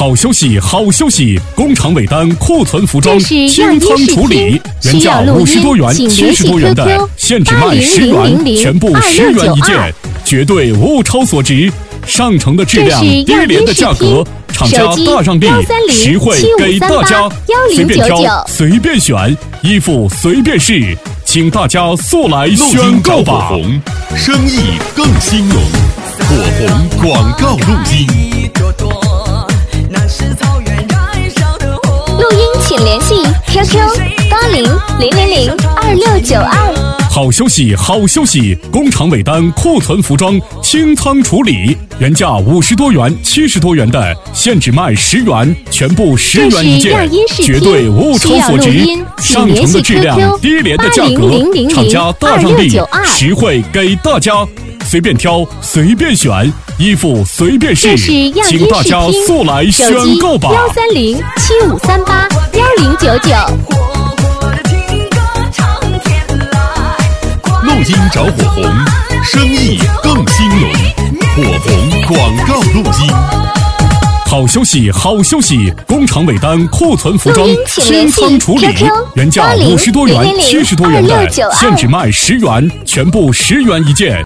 好消息，好消息！工厂尾单库存服装清仓处理，原价50多元、70多元的，现只卖10元，全部10元一件，绝对物超所值。上乘的质量，低廉的价格，厂家大让利，实惠给大家，随便挑，随便选，衣服随便试，请大家速来选购吧！ 火红，生意更兴隆。火红广告录音。 录音请联系 QQ8000002692。 好消息，好消息！工厂尾单库存服装清仓处理，原价50多元、70多元的，现只卖10元，全部10元一件，绝对物超所值。上乘的质量，低廉的价格，厂家大让利，实惠给大家。随便挑，随便选，衣服随便试，请大家速来选购吧 ！13075381099。 录音找火红，生意更兴隆。火红广告录音。 好消息，好消息！工厂尾单库存服装清仓处理，原价50多元、70多元的，现只卖10元，全部10元一件。